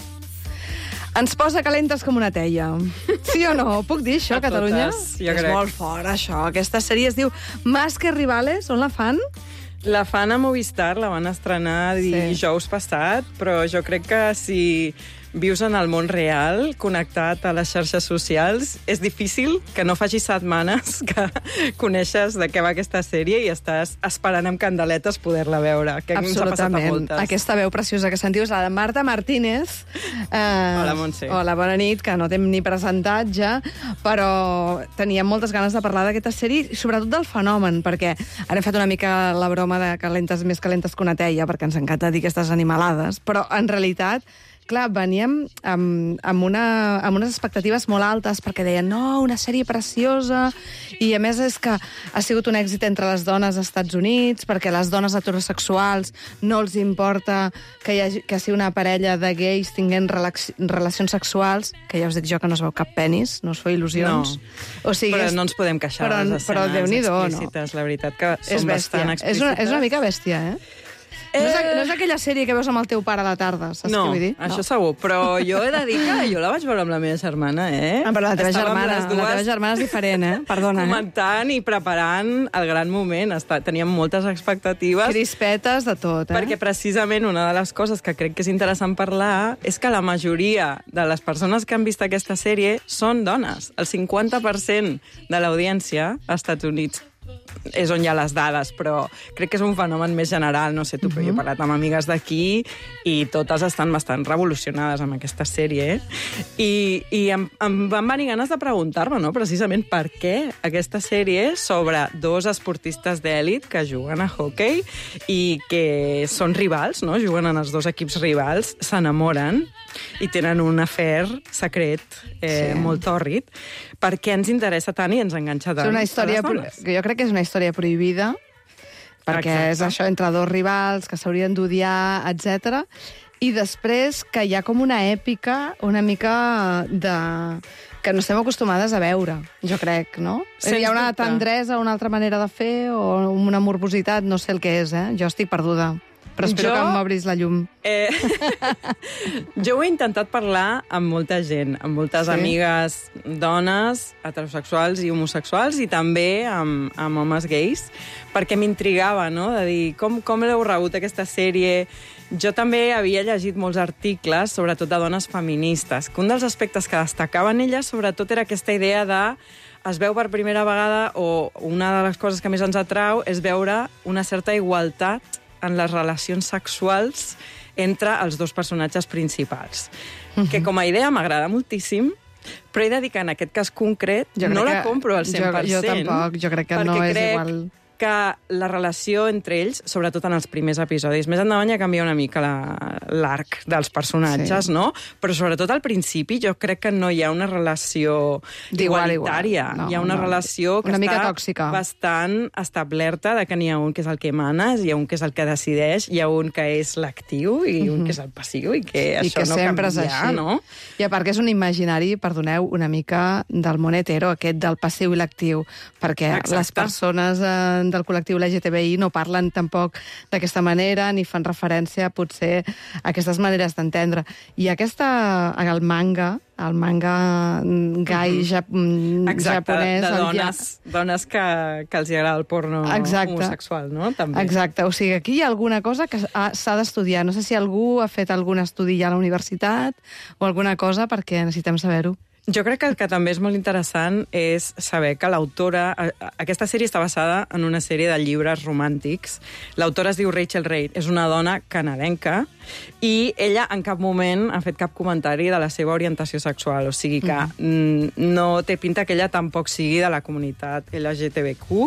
ens posa calentes com una teia. Sí o no? Puc dir això, a Catalunya? És molt fort, això. Aquesta sèrie es diu Más que rivales. On la fan? La fan a Movistar, la van estrenar dijous passat, però jo crec que si vius en el món real, connectat a les xarxes socials, és difícil que no faci setmanes que coneixes de què va aquesta sèrie i estàs esperant amb candeletes poder-la veure. Que ens ha passat a moltes. Aquesta veu preciosa que sentiu és la de Marta Martínez. Hola, Montse. Hola, bona nit, que no t'hem ni presentat ja, però teníem moltes ganes de parlar d'aquesta sèrie, sobretot del fenomen, perquè ara hem fet una mica la broma de calentes, més calentes que una teia, perquè ens encanta dir aquestes animalades, però en realitat clar, veníem amb unes expectatives molt altes perquè deien, no, una sèrie preciosa, i a més és que ha sigut un èxit entre les dones als Estats Units, perquè les dones heterosexuals no els importa que sigui una parella de gais tinguent relacions sexuals, que ja us dic jo que no es veu cap penis, no us feu il·lusions. No, però no ens podem queixar de les escenes explícites, la veritat que són bastant explícites. És una mica bèstia, No és aquella sèrie que veus amb el teu pare a la tarda, saps què vull dir? Això segur, però jo he de dir que jo la vaig veure amb la meva germana, Però la teva germana és diferent, Perdona, comentant i preparant el gran moment. Teníem moltes expectatives. Crispetes de tot, Perquè precisament una de les coses que crec que és interessant parlar és que la majoria de les persones que han vist aquesta sèrie són dones. El 50% de l'audiència als Estats Units és on hi ha les dades, però crec que és un fenomen més general, no sé tu, però jo he parlat amb amigues d'aquí i totes estan bastant revolucionades amb aquesta sèrie, I em van venir ganes de preguntar-me, no?, precisament per què aquesta sèrie sobre dos esportistes d'èlit que juguen a hoquei i que són rivals, no?, juguen en els dos equips rivals, s'enamoren i tenen un afer secret molt tòrrid. Per què ens interessa tant i ens enganxa tant? És una història, jo crec que és una història prohibida, perquè és això entre dos rivals que s'haurien d'odiar, etc. I després que hi ha com una èpica una mica de... que no estem acostumades a veure, jo crec, no? Hi ha una tendresa, una altra manera de fer, o una morbositat, no sé el que és, Jo estic perduda. Però espero que m'obris la llum. Jo ho he intentat parlar amb molta gent, amb moltes amigues dones, heterosexuals i homosexuals, i també amb homes gais, perquè m'intrigava, no?, de dir com l'heu rebut aquesta sèrie. Jo també havia llegit molts articles, sobretot de dones feministes, que un dels aspectes que destacaven elles, sobretot, era aquesta idea de es veu per primera vegada, o una de les coses que més ens atrau és veure una certa igualtat en les relacions sexuals entre els dos personatges principals. Que com a idea m'agrada moltíssim, però he de dir que en aquest cas concret no la compro al 100%. Jo tampoc, jo crec que no és igual. Que la relació entre ells, sobretot en els primers episodis, més endavant ja canvia una mica l'arc dels personatges, no? Però sobretot al principi jo crec que no hi ha una relació igualitària. Hi ha una relació que una mica està tòxica, bastant establerta, de que n'hi ha un que és el que mana, hi ha un que és el que decideix, hi ha un que és l'actiu i un que és el passiu, i que això no canvia, no? I a part que és un imaginari, perdoneu, una mica del món hetero, aquest del passiu i l'actiu, perquè les persones del col·lectiu LGTBI no parlen tampoc d'aquesta manera, ni fan referència, potser, a aquestes maneres d'entendre. I el manga gai japonès... de dones que els agrada el porno homosexual, no? També. Exacte, o sigui, aquí hi ha alguna cosa que s'ha d'estudiar. No sé si algú ha fet algun estudi ja a la universitat o alguna cosa, perquè necessitem saber-ho. Jo crec que el que també és molt interessant és saber que l'autora... Aquesta sèrie està basada en una sèrie de llibres romàntics. L'autora es diu Rachel Reid, és una dona canadenca, i ella en cap moment ha fet cap comentari de la seva orientació sexual. O sigui que no té pinta que ella tampoc sigui de la comunitat LGTBQ.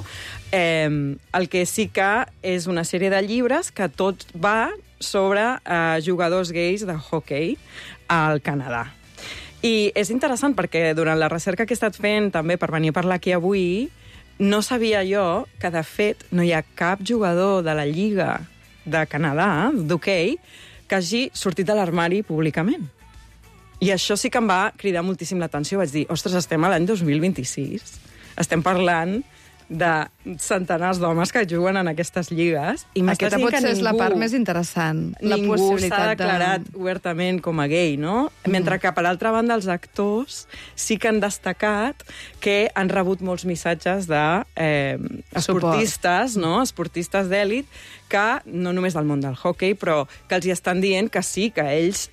El que sí que és una sèrie de llibres que tot va sobre jugadors gais de hoquei al Canadà. I és interessant perquè durant la recerca que he estat fent també per venir a parlar aquí avui, no sabia jo que, de fet, no hi ha cap jugador de la Lliga de Canadà, d'hoquei, que hagi sortit de l'armari públicament. I això sí que em va cridar moltíssim l'atenció. Vaig dir, ostres, estem a l'any 2026, estem parlant de centenars d'homes que juguen en aquestes lligues. I aquesta potser és la part més interessant. Ningú s'ha declarat obertament com a gay, no? Mentre que, per altra banda, els actors sí que han destacat que han rebut molts missatges d'esportistes, no? Esportistes d'èlit, que no només del món del hoquei, però que els hi estan dient que sí, que ells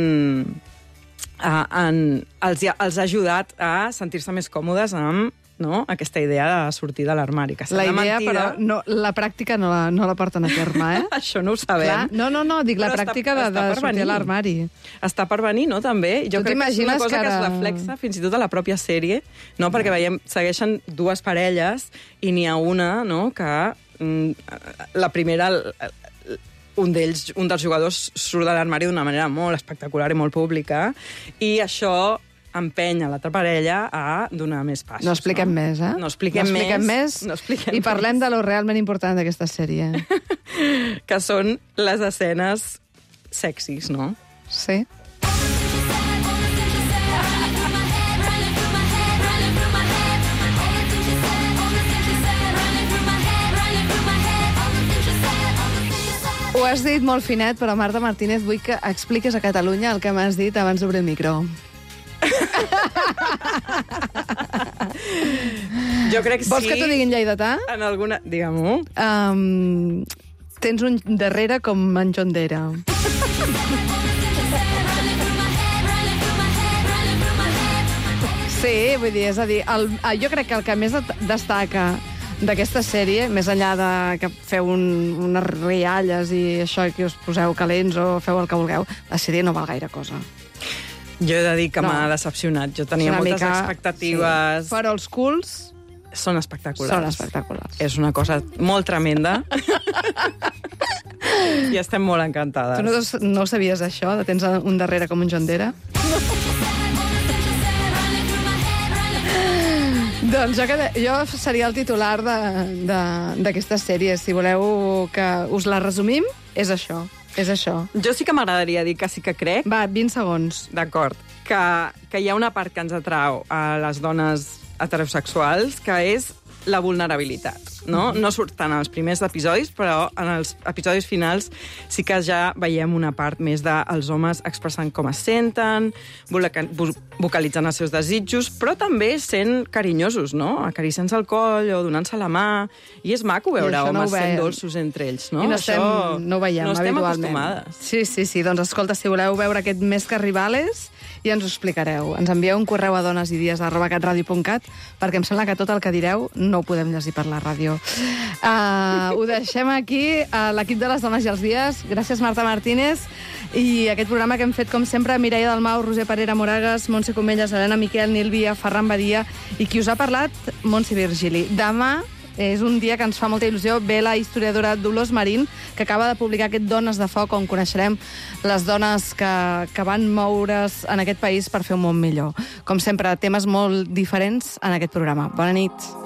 els ha ajudat a sentir-se més còmodes amb aquesta idea de sortir de l'armari. La idea, però la pràctica no la porten a terme, Això no ho sabem. No, dic la pràctica de sortir de l'armari. Està per venir, no, també? Jo crec que és una cosa que es reflexa fins i tot a la pròpia sèrie, no? Perquè veiem, segueixen dues parelles i n'hi ha una, no?, que la primera... Un dels jugadors surt de l'armari d'una manera molt espectacular i molt pública, i això empeny a l'altra parella a donar més passos. No expliquem més, No expliquem més. I parlem de lo realment important d'aquesta sèrie. Que són les escenes sexis, no? Sí. Ho has dit molt finet, però Marta Martínez, vull que expliques a Catalunya el que m'has dit abans d'obrir el micro. Jo crec que sí. Vols que t'ho digui en lleidatà? En alguna... Digue-m'ho. Tens un darrere com en John Dere. Sí, vull dir, és a dir, jo crec que el que més destaca d'aquesta sèrie, més enllà de que feu unes rialles i això, que us poseu calents o feu el que vulgueu, la sèrie no val gaire cosa. Jo he de dir que m'ha decepcionat. Jo tenia moltes expectatives. Sí. Però els culs... Són espectaculars. Són espectaculars. És una cosa molt tremenda. I estem molt encantades. Tu no sabies això, de tens un darrere com un Jondera? Doncs jo seria el titular d'aquesta sèrie. Si voleu que us la resumim, és això. És això. Jo sí que m'agradaria dir que sí que crec... Va, 20 segons. D'acord. Que hi ha una part que ens atrau a les dones heterosexuals, que és la vulnerabilitat, no? No surt tant en els primers episodis, però en els episodis finals sí que ja veiem una part més dels homes expressant com es senten, vocalitzant els seus desitjos, però també sent carinyosos, no? Acariciant-se el coll o donant-se la mà. I és maco veure homes sent dolços entre ells, no? I no ho veiem habitualment. estem acostumades. Sí. Doncs escolta, si voleu veure aquest Més que Rivales, ja ens ho explicareu. Ens envieu un correu a donesidies@catradio.cat perquè em sembla que tot el que direu no ho podem llegir per la ràdio. Ho deixem aquí, a l'equip de les Dones i els Dies. Gràcies, Marta Martínez. I aquest programa que hem fet, com sempre, Mireia Dalmau, Roser Parera Moragas, Montse Comelles, Helena Miquel, Nil Via, Ferran Badia i qui us ha parlat, Montse Virgili. Demà és un dia que ens fa molta il·lusió. Ve la historiadora Dolors Marín, que acaba de publicar aquest Dones de Foc, on coneixerem les dones que van moure's en aquest país per fer un món millor. Com sempre, temes molt diferents en aquest programa. Bona nit.